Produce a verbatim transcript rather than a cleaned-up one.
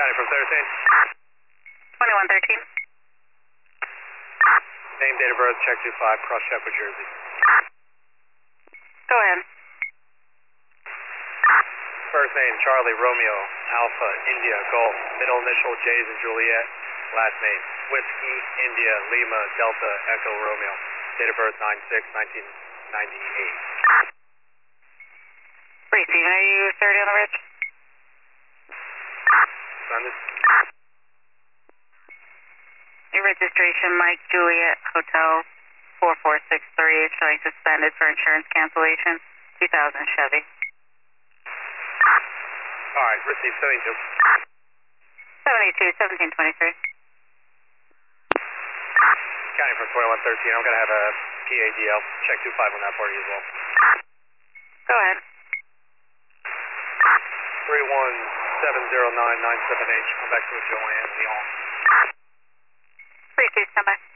County from thirteen. twenty-one thirteen. Name, date of birth, check two five, cross Shepherd, Jersey. Go ahead. First name, Charlie, Romeo, Alpha, India, Golf. Middle initial, J's and Juliet. Last name, Whiskey, India, Lima, Delta, Echo, Romeo. Date of birth, nine six nineteen ninety-eight. Racing, are you thirty on the ridge? Sunday. Your registration, Mike Juliet Hotel four four six three, showing suspended for insurance cancellation. two thousand Chevy. All right, receive seventy-two. seventy-two, seventeen twenty-three. County from twenty-one thirteen. I'm going to have a P A D L. Check two five on that party as well. Go ahead. three one seven zero nine nine seven H. Come back to Joanne Leon. three two, stand by.